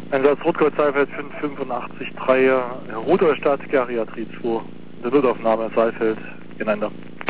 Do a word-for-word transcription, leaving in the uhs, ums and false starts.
Einsatz Rotgold Saalfeld fünf fünf acht drei, Rudolstadt, Geriatrie zwei. Der Notaufnahme Saalfeld, genannt.